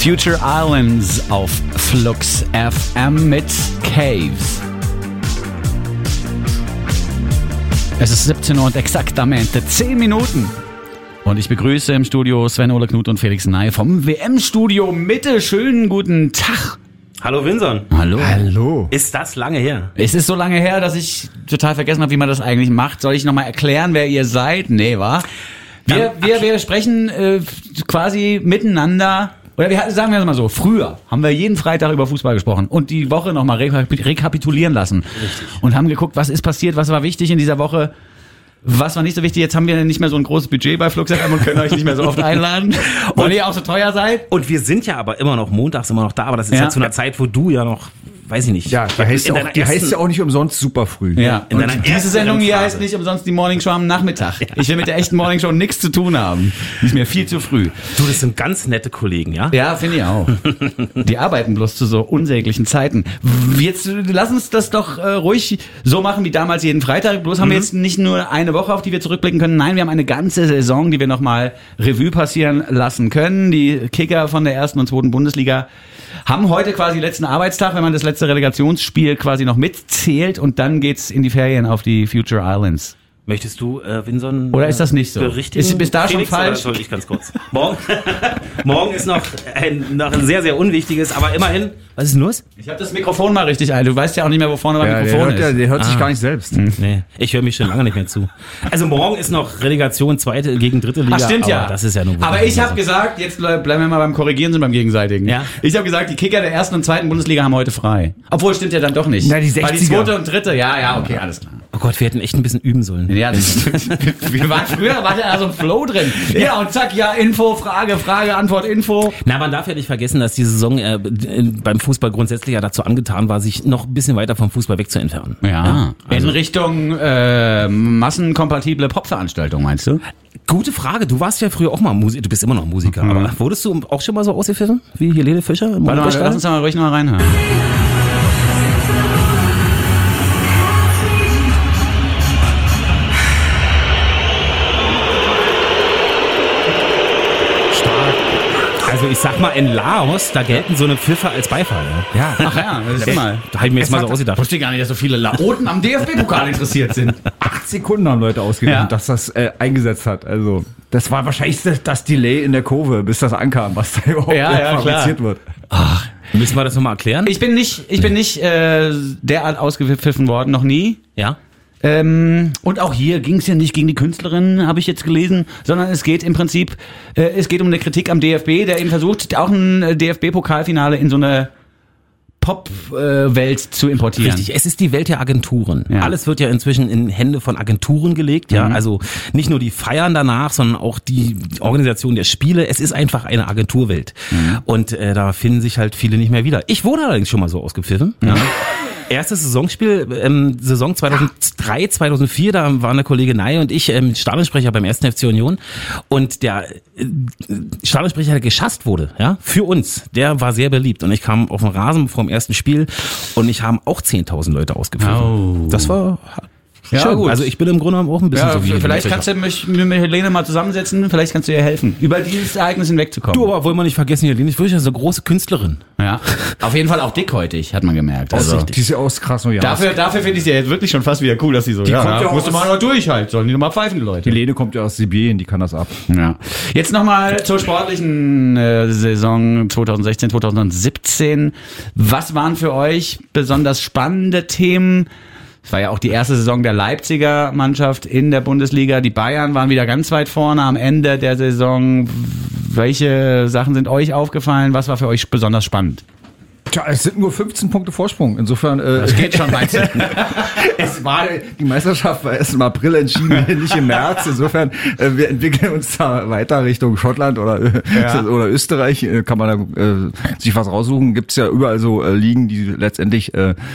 Future Islands auf Flux FM mit Caves. Es ist 17 Uhr und exaktamente 10 Minuten. Und ich begrüße im Studio Sven Ole Knut und Felix Ney vom WM-Studio Mitte. Schönen guten Tag. Hallo Vinson. Hallo. Ist das lange her? Es ist so lange her, dass ich total vergessen habe, wie man das eigentlich macht. Soll ich nochmal erklären, wer ihr seid? Nee, wa? Wir sprechen quasi miteinander. Oder sagen wir es mal so, früher haben wir jeden Freitag über Fußball gesprochen und die Woche nochmal rekapitulieren lassen. Richtig. Und haben geguckt, was ist passiert, was war wichtig in dieser Woche, was war nicht so wichtig. Jetzt haben wir nicht mehr so ein großes Budget bei Flux FM und können euch nicht mehr so oft einladen, weil ihr auch so teuer seid. Und wir sind ja aber immer noch montags immer noch da, aber das ist ja zu einer Zeit, wo du ja noch, weiß ich nicht. Ja, die heißt ja auch nicht umsonst super früh. Ja, und diese Sendung hier heißt nicht umsonst die Morning Show am Nachmittag. Ja. Ich will mit der echten Morning Show nichts zu tun haben. Die ist mir viel zu früh. Du, das sind ganz nette Kollegen, ja? Ja, finde ich auch. Die arbeiten bloß zu so unsäglichen Zeiten. Jetzt lass uns das doch ruhig so machen wie damals jeden Freitag. Bloß haben wir jetzt nicht nur eine Woche, auf die wir zurückblicken können. Nein, wir haben eine ganze Saison, die wir nochmal Revue passieren lassen können. Die Kicker von der 1. und 2. Bundesliga haben heute quasi letzten Arbeitstag, wenn man das letzte Relegationsspiel quasi noch mitzählt, und dann geht's in die Ferien auf die Future Islands. Möchtest du, Vinson, oder ist das nicht so? Ist bis da Felix, schon falsch? Soll ich ganz kurz. Morgen ist noch ein sehr, sehr unwichtiges, aber immerhin. Was ist denn los? Ich habe das Mikrofon mal richtig ein. Du weißt ja auch nicht mehr, wo vorne mein Mikrofon ist. Der hört sich gar nicht selbst. Nee, ich höre mich schon lange nicht mehr zu. Also morgen ist noch Relegation 2. gegen 3. Liga. Ach, stimmt, ja. Das ist ja nur. Aber ich habe gesagt, jetzt bleiben wir mal beim Korrigieren, sind beim Gegenseitigen. Ja. Ich habe gesagt, die Kicker der 1. und 2. Bundesliga haben heute frei. Obwohl, stimmt ja dann doch nicht. Na, die 60er. Weil die 2. und 3. Ja, okay, alles klar. Oh Gott, wir hätten echt ein bisschen üben sollen. Ja, wir waren früher, war da so ein Flow drin. Ja, und zack, ja, Info, Frage, Antwort, Info. Na, man darf ja nicht vergessen, dass die Saison beim Fußball grundsätzlich ja dazu angetan war, sich noch ein bisschen weiter vom Fußball wegzuentfernen. Ja, also in Richtung massenkompatible Popveranstaltung, meinst du? Gute Frage. Du warst ja früher auch mal Musiker. Du bist immer noch Musiker. Aber wurdest du auch schon mal so ausgepfiffen wie Helene Fischer? Warte mal, lass uns mal ruhig noch mal reinhören. Also ich sag mal, in Laos, da gelten so eine Pfiffe als Beifall. Ja. Ach ja, das ist mal. Da habe ich mir jetzt mal so ausgedacht. Ich wusste gar nicht, dass so viele Laoten am DFB-Pokal interessiert sind. 8 Sekunden haben Leute ausgerechnet, dass das eingesetzt hat. Also das war wahrscheinlich das Delay in der Kurve, bis das ankam, was da überhaupt fabriziert wird. Ach, müssen wir das nochmal erklären? Ich bin nicht derart ausgepfiffen worden, noch nie. Ja. Und auch hier ging es ja nicht gegen die Künstlerin, habe ich jetzt gelesen, sondern es geht im Prinzip, um eine Kritik am DFB, der eben versucht, auch ein DFB-Pokalfinale in so eine Pop-Welt zu importieren. Richtig, es ist die Welt der Agenturen. Ja. Alles wird ja inzwischen in Hände von Agenturen gelegt. Ja, also nicht nur die Feiern danach, sondern auch die Organisation der Spiele. Es ist einfach eine Agenturwelt. Und da finden sich halt viele nicht mehr wieder. Ich wurde allerdings schon mal so ausgepfiffen. Ja. Erstes Saisonspiel, Saison 2003, 2004, da waren der Kollege Ney und ich Stadionsprecher beim 1. FC Union, und der Stadionsprecher, der geschasst wurde, ja, für uns, der war sehr beliebt, und ich kam auf den Rasen vor dem ersten Spiel und ich haben auch 10.000 Leute ausgepfiffen. Oh. Das war ja, gut. Also ich bin im Grunde auch ein bisschen so wie vielleicht kannst du mich mit Helene mal zusammensetzen, vielleicht kannst du ihr helfen, über dieses Ereignis hinwegzukommen. Du, aber wollen wir nicht vergessen, Helene ist wirklich eine so große Künstlerin. Ja, auf jeden Fall auch dickhäutig, hat man gemerkt. Also, die ist ja aus Krasnojarsk. Dafür finde ich sie jetzt wirklich schon fast wieder cool, dass sie so, kommt ja musst du mal noch durch halt, sollen die noch mal pfeifen, die Leute. Helene kommt ja aus Sibirien, die kann das ab. Ja. Jetzt nochmal zur sportlichen Saison 2016, 2017. Was waren für euch besonders spannende Themen? Es war ja auch die erste Saison der Leipziger Mannschaft in der Bundesliga. Die Bayern waren wieder ganz weit vorne am Ende der Saison. Welche Sachen sind euch aufgefallen? Was war für euch besonders spannend? Tja, es sind nur 15 Punkte Vorsprung. Insofern, das geht schon weiter. Die Meisterschaft war erst im April entschieden, nicht im März. Insofern, wir entwickeln uns da weiter Richtung Schottland oder Österreich. Kann man da sich was raussuchen. Gibt's ja überall so Ligen, die letztendlich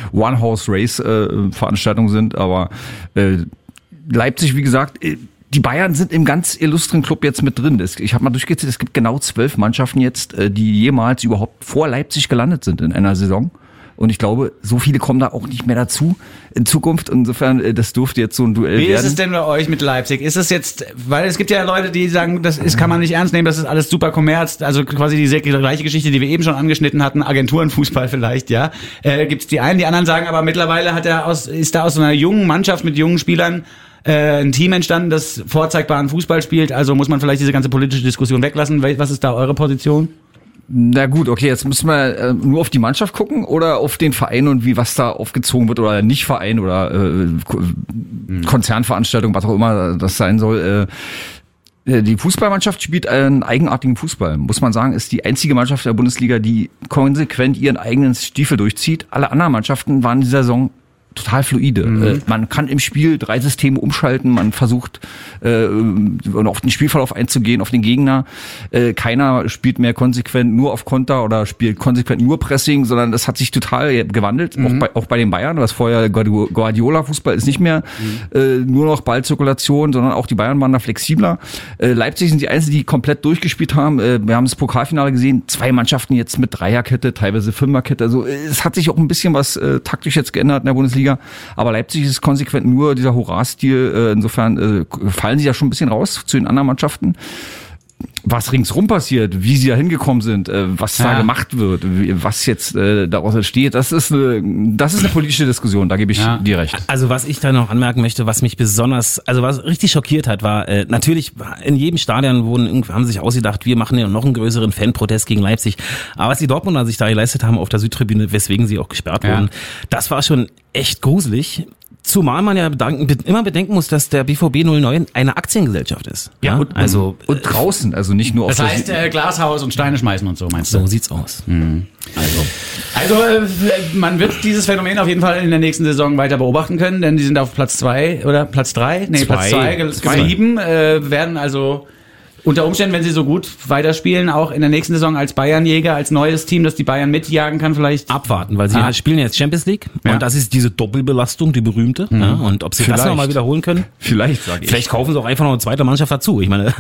One-Horse-Race-Veranstaltungen sind. Aber Leipzig, wie gesagt, die Bayern sind im ganz illustren Club jetzt mit drin. Ich habe mal durchgezählt, es gibt genau 12 Mannschaften jetzt, die jemals überhaupt vor Leipzig gelandet sind in einer Saison. Und ich glaube, so viele kommen da auch nicht mehr dazu in Zukunft. Insofern, das dürfte jetzt so ein Duell werden. Wie ist es denn bei euch mit Leipzig? Ist es jetzt, weil es gibt ja Leute, die sagen, kann man nicht ernst nehmen, das ist alles super Kommerz, also quasi die gleiche Geschichte, die wir eben schon angeschnitten hatten, Agenturenfußball vielleicht, ja. Gibt's die einen, die anderen sagen, aber mittlerweile ist da aus so einer jungen Mannschaft mit jungen Spielern ein Team entstanden, das vorzeigbaren Fußball spielt, also muss man vielleicht diese ganze politische Diskussion weglassen. Was ist da eure Position? Na gut, okay, jetzt müssen wir nur auf die Mannschaft gucken oder auf den Verein und was da aufgezogen wird oder nicht Verein oder Konzernveranstaltung, was auch immer das sein soll. Die Fußballmannschaft spielt einen eigenartigen Fußball, muss man sagen, ist die einzige Mannschaft der Bundesliga, die konsequent ihren eigenen Stiefel durchzieht. Alle anderen Mannschaften waren in dieser Saison total fluide. Man kann im Spiel 3 Systeme umschalten, man versucht auf den Spielverlauf einzugehen, auf den Gegner. Keiner spielt mehr konsequent nur auf Konter oder spielt konsequent nur Pressing, sondern das hat sich total gewandelt, auch bei den Bayern, was vorher Guardiola-Fußball ist nicht mehr nur noch Ballzirkulation, sondern auch die Bayern waren da flexibler. Leipzig sind die Einzigen, die komplett durchgespielt haben. Wir haben das Pokalfinale gesehen, 2 Mannschaften jetzt mit Dreierkette, teilweise Fünferkette. Also es hat sich auch ein bisschen was taktisch jetzt geändert in der Bundesliga. Aber Leipzig ist konsequent nur dieser Hurra-Stil. Insofern fallen sie ja schon ein bisschen raus zu den anderen Mannschaften. Was ringsrum passiert, wie sie da hingekommen sind, was da gemacht wird, was jetzt daraus entsteht, das ist eine politische Diskussion, da gebe ich dir recht. Also was ich da noch anmerken möchte, was mich besonders, also was richtig schockiert hat, war natürlich in jedem Stadion haben sie sich ausgedacht, wir machen ja noch einen größeren Fanprotest gegen Leipzig, aber was die Dortmunder sich da geleistet haben auf der Südtribüne, weswegen sie auch gesperrt wurden, das war schon echt gruselig. Zumal man ja immer bedenken muss, dass der BVB 09 eine Aktiengesellschaft ist. Ja, und draußen, also nicht nur auf das heißt Glashaus und Steine schmeißen und so, meinst du? So sieht's aus. Also man wird dieses Phänomen auf jeden Fall in der nächsten Saison weiter beobachten können, denn die sind auf Platz 2 oder Platz 3? Nee, Platz 2 geblieben, werden also unter Umständen, wenn sie so gut weiterspielen, auch in der nächsten Saison als Bayernjäger, als neues Team, das die Bayern mitjagen kann, vielleicht abwarten, weil sie spielen jetzt Champions League und das ist diese Doppelbelastung, die berühmte. Ja, und ob sie das nochmal wiederholen können? Vielleicht, sage ich. Vielleicht kaufen sie auch einfach noch eine zweite Mannschaft dazu. Ich meine,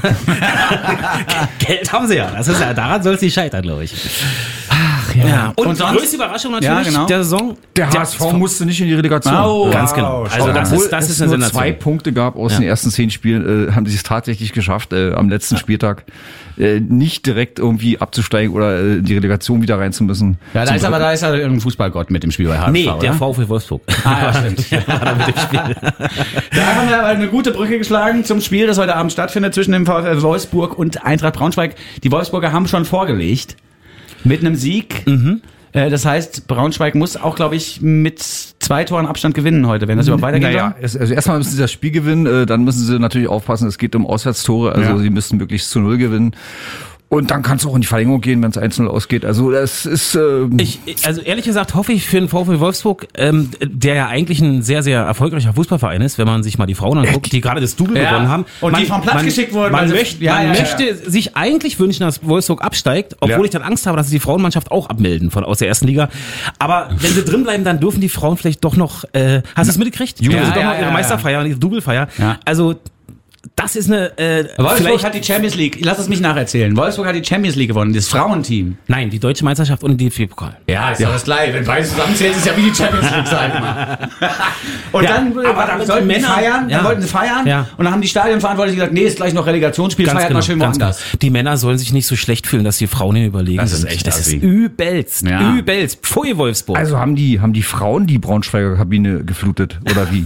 Geld haben sie ja. Das ist ja, daran soll es nicht scheitern, glaube ich. Ach ja. Und sonst, größte Überraschung natürlich der Saison. Der HSV musste nicht in die Relegation. Ganz genau. Also das ist eine Sensation. 2 Punkte gab aus den ersten 10 Spielen, haben sie es tatsächlich geschafft, am letzten Spieltag nicht direkt irgendwie abzusteigen oder die Relegation wieder rein zu müssen. Ja, da ist ja irgendein Fußballgott mit dem Spiel bei HSV. Nee, der VfL Wolfsburg. Ja, stimmt. Mit dem Spiel. Da haben wir eine gute Brücke geschlagen zum Spiel, das heute Abend stattfindet zwischen dem VfL Wolfsburg und Eintracht Braunschweig. Die Wolfsburger haben schon vorgelegt mit einem Sieg. Das heißt, Braunschweig muss auch, glaube ich, mit 2 Toren Abstand gewinnen heute, wenn das überhaupt weitergeht. Naja, also erstmal müssen sie das Spiel gewinnen, dann müssen sie natürlich aufpassen, es geht um Auswärtstore, also sie müssen möglichst zu 0 gewinnen. Und dann kann es auch in die Verlängerung gehen, wenn es 1-0 ausgeht. Also das ist... Also ehrlich gesagt hoffe ich für den VfL Wolfsburg, der ja eigentlich ein sehr, sehr erfolgreicher Fußballverein ist, wenn man sich mal die Frauen anguckt, die gerade das Double gewonnen haben. Und die vom Platz geschickt wurden. Man möchte sich eigentlich wünschen, dass Wolfsburg absteigt, obwohl ich dann Angst habe, dass sie die Frauenmannschaft auch abmelden aus der ersten Liga. Aber wenn sie drin bleiben, dann dürfen die Frauen vielleicht doch noch... hast du es mitgekriegt? Dürfen sie doch noch ihre Meisterfeier, ihre Doublefeier. Ja. Also... Das ist eine... Wolfsburg hat die Champions League, lass es mich nacherzählen. Wolfsburg hat die Champions League gewonnen, das Frauenteam. Nein, die Deutsche Meisterschaft und den DFB-Pokal. Ja, ist ja das gleich. Wenn beides zusammenzählt, ist es ja wie die Champions League, sag ich mal. Und dann wollten sie feiern, und dann haben die Stadionverantwortlichen gesagt, nee, ist gleich noch Relegationsspiel, feiert mal schön woanders. Die Männer sollen sich nicht so schlecht fühlen, dass die Frauen hier überlegen sind. Das ist echt das ist übelst. Pfui, Wolfsburg. Also haben die Frauen die Braunschweiger Kabine geflutet, oder wie?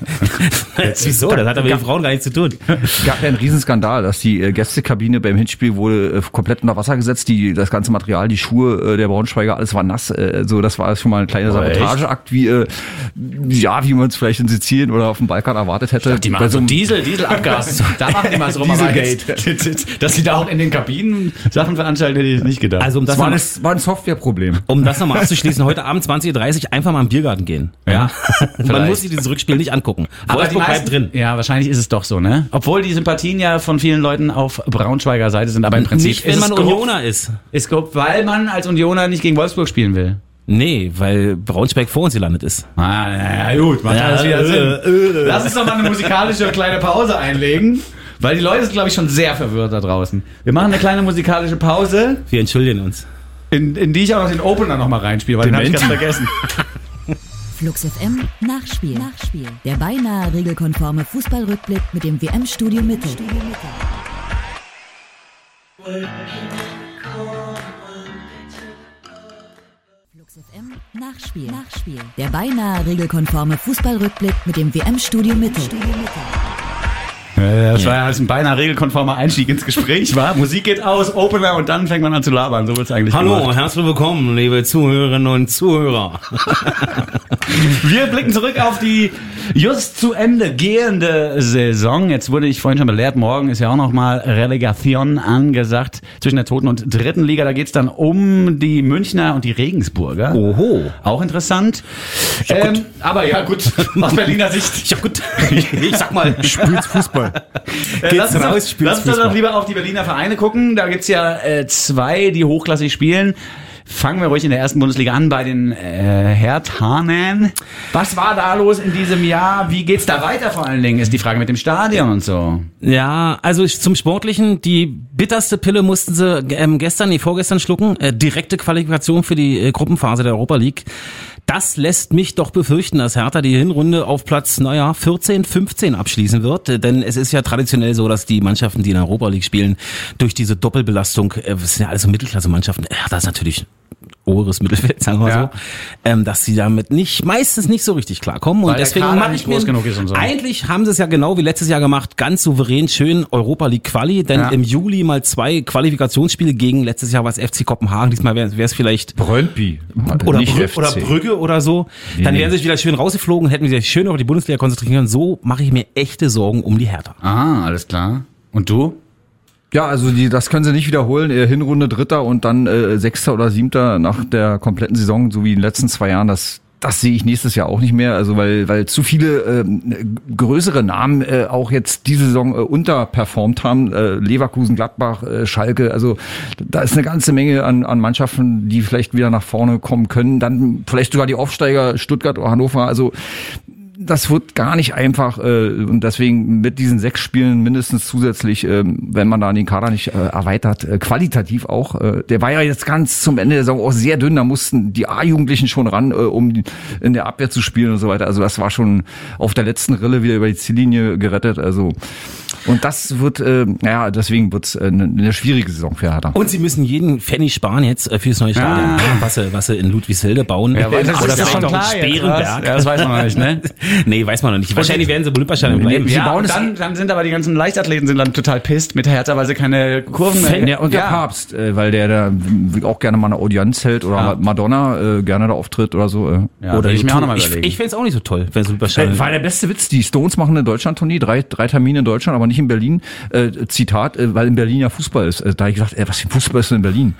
Wieso? Das hat aber mit den Frauen gar nichts zu tun. Es gab ja einen Riesenskandal, dass die Gästekabine beim Hinspiel wurde komplett unter Wasser gesetzt. Das ganze Material, die Schuhe der Braunschweiger, alles war nass. So, das war schon mal ein kleiner Sabotageakt, wie man es vielleicht in Sizilien oder auf dem Balkan erwartet hätte. Die machen so Dieselabgas. Da machen die mal so rum. Dass sie da auch in den Kabinen Sachen veranstalten, hätte ich nicht gedacht. Also war ein Softwareproblem. Um das nochmal abzuschließen, heute Abend 20:30 Uhr einfach mal im Biergarten gehen. Ja. Man muss sich dieses Rückspiel nicht angucken. Wolfsburg bleibt drin. Ja, wahrscheinlich ist es doch so, ne? Obwohl die Sympathien ja von vielen Leuten auf Braunschweiger Seite sind, aber im Prinzip nicht, wenn man Unioner ist. Ist grob, weil man als Unioner nicht gegen Wolfsburg spielen will. Nee, weil Braunschweig vor uns gelandet ist. Na gut, macht alles wieder Sinn. Lass uns doch mal eine musikalische kleine Pause einlegen, weil die Leute sind, glaube ich, schon sehr verwirrt da draußen. Wir machen eine kleine musikalische Pause. Wir entschuldigen uns. In die ich auch noch den Opener noch mal reinspiele, weil den habe ich ganz vergessen. Flux FM Nachspiel. Der beinahe regelkonforme Fußballrückblick mit dem WM-Studio Mitte. Flux FM Nachspiel. Der beinahe regelkonforme Fußballrückblick mit dem WM-Studio Mitte. Das war ja ein beinahe regelkonformer Einstieg ins Gespräch, war. Musik geht aus, Opener und dann fängt man an zu labern. So wird's eigentlich Hallo, gemacht. herzlich willkommen, liebe Zuhörerinnen und Zuhörer. Wir blicken zurück auf die just zu Ende gehende Saison. Jetzt wurde ich vorhin schon belehrt, morgen ist ja auch noch mal Relegation angesagt zwischen der zweiten und dritten Liga. Da geht's dann um die Münchner und die Regensburger. Oho. Auch interessant. Aber ja gut, aus Berliner Sicht. Ja gut, ich sag mal, Spielt's Fußball. Lass uns doch lieber auf die Berliner Vereine gucken. Da gibt's ja zwei, die hochklassig spielen. Fangen wir ruhig in der ersten Bundesliga an bei den Herthanen. Was war da los in diesem Jahr? Wie geht's da weiter vor allen Dingen? Ist die Frage mit dem Stadion und so. Ja, also zum Sportlichen, die bitterste Pille mussten sie vorgestern schlucken. Direkte Qualifikation für die Gruppenphase der Europa League. Das lässt mich doch befürchten, dass Hertha die Hinrunde auf Platz, 14, 15 abschließen wird. Denn es ist ja traditionell so, dass die Mannschaften, die in der Europa League spielen, durch diese Doppelbelastung, das sind ja alles so Mittelklasse-Mannschaften, Hertha ist natürlich oberes Mittelfeld, sagen wir so, dass sie damit meistens nicht so richtig klarkommen. Und weil deswegen mache ich mir, so. Eigentlich haben sie es ja genau wie letztes Jahr gemacht, ganz souverän schön Europa League Quali, denn im Juli mal 2 Qualifikationsspiele gegen, letztes Jahr war es FC Kopenhagen, diesmal wäre es vielleicht Brøndby oder Brügge oder so. Dann wären sie wieder schön rausgeflogen, hätten sie sich schön auf die Bundesliga konzentrieren können. So mache ich mir echte Sorgen um die Hertha. Ah, alles klar. Und du? Ja, also das können sie nicht wiederholen. Hinrunde Dritter und dann Sechster oder Siebter nach der kompletten Saison, so wie in den letzten 2 Jahren. Das sehe ich nächstes Jahr auch nicht mehr. Also weil zu viele größere Namen auch jetzt diese Saison unterperformt haben. Leverkusen, Gladbach, Schalke. Also da ist eine ganze Menge an Mannschaften, die vielleicht wieder nach vorne kommen können. Dann vielleicht sogar die Aufsteiger Stuttgart oder Hannover. Also das wird gar nicht einfach und deswegen mit diesen 6 Spielen mindestens zusätzlich, wenn man da den Kader nicht erweitert, qualitativ auch. Der war ja jetzt ganz zum Ende der Saison auch sehr dünn, da mussten die A-Jugendlichen schon ran, um in der Abwehr zu spielen und so weiter. Also das war schon auf der letzten Rille wieder über die Ziellinie gerettet. Also und das wird, deswegen wird's eine schwierige Saison für Hertha. Und sie müssen jeden Pfennig sparen jetzt fürs neue Stadion, was sie in Ludwigshelde bauen. Ja, oder das ist vielleicht schon auch in Sperenberg. Ja, das weiß man noch nicht, ne? Nee, weiß man noch nicht. Wahrscheinlich werden sie im Olympiastadion bleiben. Ja, und dann sind aber die ganzen Leichtathleten sind dann total pisst mit Hertha, weil sie keine Kurven mehr... Ja, und der Papst, weil der da auch gerne mal eine Audienz hält oder Madonna gerne da auftritt oder so. Ja, oder ich mir auch noch mal überlegen. Ich fände es auch nicht so toll, wenn es Olympiastadion... War der beste Witz, die Stones machen eine Deutschland-Tournee, 3 Termine in Deutschland, aber nicht in Berlin. Zitat, weil in Berlin ja Fußball ist. Da habe ich gedacht, was für Fußball ist denn in Berlin?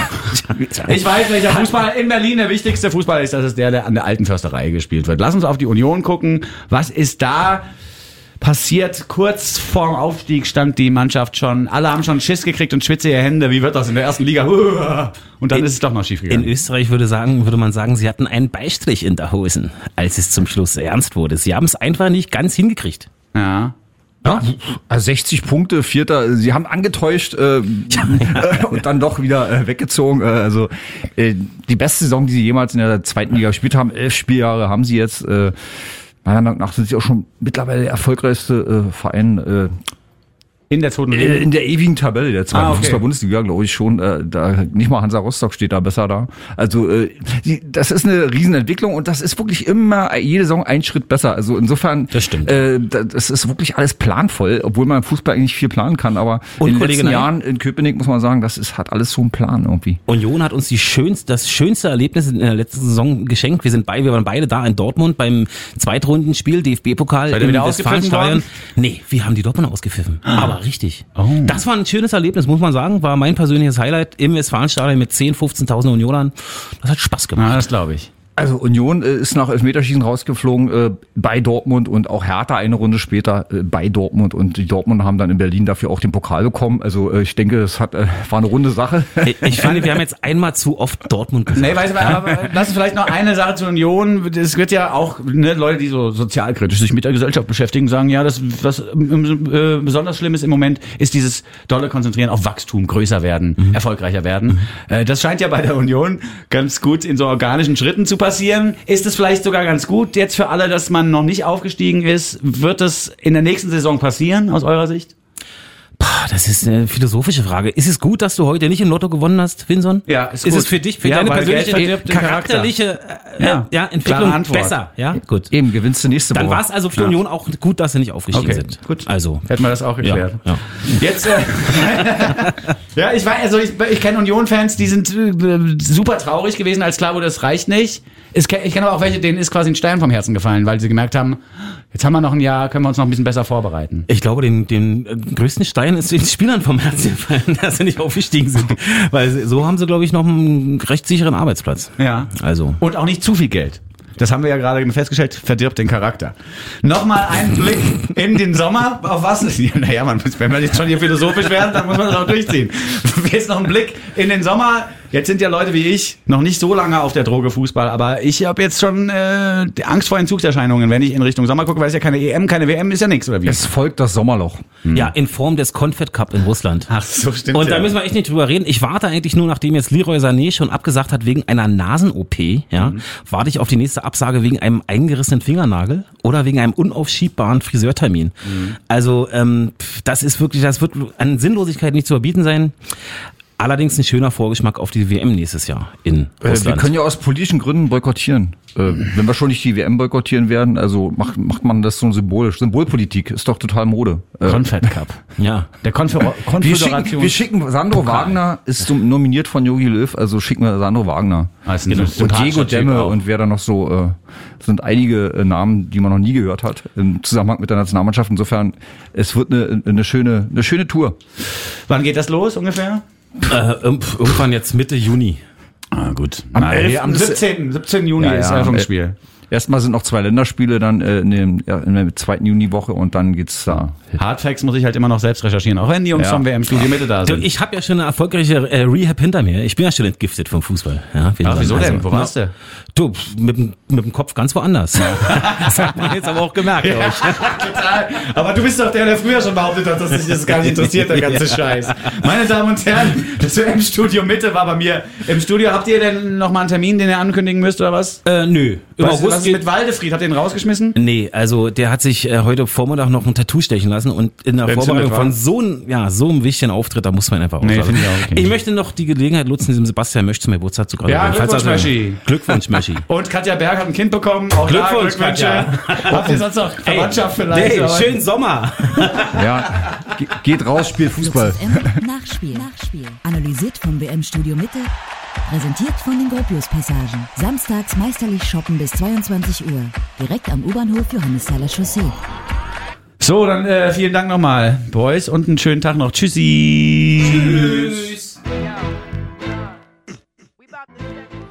Ich weiß, welcher Fußball in Berlin der wichtigste Fußball ist. Das ist der an der Alten Försterei gespielt wird. Lass uns auf die Union gucken. Was ist da passiert? Kurz vorm Aufstieg stand die Mannschaft schon. Alle haben schon Schiss gekriegt und schwitzige Hände. Wie wird das in der ersten Liga? Und dann ist es doch noch schief gegangen. In Österreich würde man sagen, sie hatten einen Beistrich in der Hosen, als es zum Schluss ernst wurde. Sie haben es einfach nicht ganz hingekriegt. Ja. Ja, also 60 Punkte, Vierter. Sie haben angetäuscht und dann doch wieder weggezogen. Also die beste Saison, die sie jemals in der zweiten Liga gespielt haben. 11 Spieljahre haben sie jetzt. Meiner Meinung nach sind sie auch schon mittlerweile der erfolgreichste Verein in der zweiten Liga? In der ewigen Tabelle der zweiten Fußball-Bundesliga, glaube ich schon. Da nicht mal Hansa Rostock steht da besser da. Also das ist eine Riesenentwicklung und das ist wirklich immer jede Saison ein Schritt besser. Also insofern, das stimmt. Das ist wirklich alles planvoll, obwohl man im Fußball eigentlich viel planen kann. Aber in den letzten Jahren in Köpenick muss man sagen, hat alles so einen Plan irgendwie. Union hat uns das schönste Erlebnis in der letzten Saison geschenkt. Wir waren beide da in Dortmund beim Zweitrunden-Spiel DFB-Pokal im Westfalenstadion. Nee, wir haben die Dortmunder ausgepfiffen. Aber richtig. Oh. Das war ein schönes Erlebnis, muss man sagen. War mein persönliches Highlight im Westfalenstadion mit 10.000, 15.000 Unionern. Das hat Spaß gemacht. Ja, das glaube ich. Also Union ist nach Elfmeterschießen rausgeflogen bei Dortmund und auch Hertha eine Runde später bei Dortmund und die Dortmunder haben dann in Berlin dafür auch den Pokal bekommen. Also ich denke, das war eine runde Sache. Ich finde, wir haben jetzt einmal zu oft Dortmund gesagt. Nee, weißt du, aber lass uns vielleicht noch eine Sache zur Union. Es wird ja auch Leute, die so sozialkritisch sich mit der Gesellschaft beschäftigen, sagen, ja, das was besonders schlimm ist im Moment, ist dieses dolle Konzentrieren auf Wachstum, größer werden, erfolgreicher werden. Das scheint ja bei der Union ganz gut in so organischen Schritten zu passieren. Ist es vielleicht sogar ganz gut jetzt für alle, dass man noch nicht aufgestiegen ist? Wird es in der nächsten Saison passieren, aus eurer Sicht? Das ist eine philosophische Frage. Ist es gut, dass du heute nicht im Lotto gewonnen hast, Vinson? Ja, ist gut. gut. Es für dich, für ja, deine weil persönliche, Geld verdirbt den charakterliche Entwicklung klare Antwort. besser? Ja, gut. Eben, gewinnst du nächste Woche. Dann war es also für Union auch gut, dass sie nicht aufgestiegen sind. Gut. Also. Hätten wir das auch geklärt. Ja. Jetzt, ja, ich weiß, also ich kenne Union-Fans, die sind super traurig gewesen, als klar wurde, das reicht nicht. Ich kenne aber auch welche, denen ist quasi ein Stein vom Herzen gefallen, weil sie gemerkt haben, jetzt haben wir noch ein Jahr, können wir uns noch ein bisschen besser vorbereiten. Ich glaube, den größten Stein ist den Spielern vom Herzen gefallen, dass sie nicht aufgestiegen sind. Weil so haben sie, glaube ich, noch einen recht sicheren Arbeitsplatz. Ja. Also. Und auch nicht zu viel Geld. Das haben wir ja gerade festgestellt, verdirbt den Charakter. Nochmal ein Blick in den Sommer. Auf was? Naja, wenn wir jetzt schon hier philosophisch werden, dann muss man das auch durchziehen. Jetzt noch ein Blick in den Sommer. Jetzt sind ja Leute wie ich noch nicht so lange auf der Droge Fußball, aber ich habe jetzt schon Angst vor Entzugserscheinungen, wenn ich in Richtung Sommer gucke, weil es ja keine EM, keine WM, ist ja nichts, oder wie? Es folgt das Sommerloch. Ja, in Form des Confed Cup in Russland. Ach, so stimmt. Und da müssen wir echt nicht drüber reden. Ich warte eigentlich nur, nachdem jetzt Leroy Sané schon abgesagt hat wegen einer Nasen-OP, warte ich auf die nächste Absage wegen einem eingerissenen Fingernagel oder wegen einem unaufschiebbaren Friseurtermin. Also das wird an Sinnlosigkeit nicht zu überbieten sein. Allerdings ein schöner Vorgeschmack auf die WM nächstes Jahr in Russland. Wir können ja aus politischen Gründen boykottieren. Wenn wir schon nicht die WM boykottieren werden, also macht man das so symbolisch. Symbolpolitik ist doch total Mode. Confed Cup. Ja. Der Konföderation. Wir schicken Sandro Wagner, ist nominiert von Jogi Löw, also schicken wir Sandro Wagner. Und Diego Demme und wer da noch so, sind einige Namen, die man noch nie gehört hat, im Zusammenhang mit der Nationalmannschaft. Insofern, es wird eine schöne Tour. Wann geht das los ungefähr? Irgendwann jetzt Mitte Juni. Ah, gut. Am 17. Juni ist Eröffnungsspiel. Erstmal sind noch 2 Länderspiele dann in der 2. Juniwoche und dann geht's da. Hardfacts muss ich halt immer noch selbst recherchieren, auch wenn die Jungs vom WM-Studio Mitte da sind. Ich habe ja schon eine erfolgreiche Rehab hinter mir. Ich bin ja schon entgiftet vom Fußball. Ja, wieso denn? Wo warst du? Du, mit dem Kopf ganz woanders. Das hat man jetzt aber auch gemerkt, glaube ich. Total. Aber du bist doch der früher schon behauptet hat, dass dich das gar nicht interessiert, der ganze Scheiß. Meine Damen und Herren, das WM-Studio Mitte war bei mir im Studio. Habt ihr denn noch mal einen Termin, den ihr ankündigen müsst, oder was? Nö. Was ist mit Waldefried? Habt ihr ihn rausgeschmissen? Nee, also der hat sich heute Vormittag noch ein Tattoo stechen lassen und in der Vorbereitung von so einem wichtigen Auftritt, da muss man einfach nee, finde ich auch okay. Ich möchte noch die Gelegenheit nutzen, diesem Sebastian Mösch zum Geburtstag zu gratulieren. Ja, Glückwunsch, Möschi. Glückwunsch, Möschi. Und Katja Berg hat ein Kind bekommen. Auch Glückwunsch, Katja. Habt ihr sonst noch Verwandtschaft vielleicht? Nee, schönen Sommer. Ja, geht raus, spielt Fußball. Nachspiel. Analysiert vom WM-Studio Mitte. Präsentiert von den Gropius-Passagen. Samstags meisterlich shoppen bis 22 Uhr. Direkt am U-Bahnhof Johannesthaler Chaussee. So, dann vielen Dank nochmal, Boys, und einen schönen Tag noch. Tschüssi. Tschüss.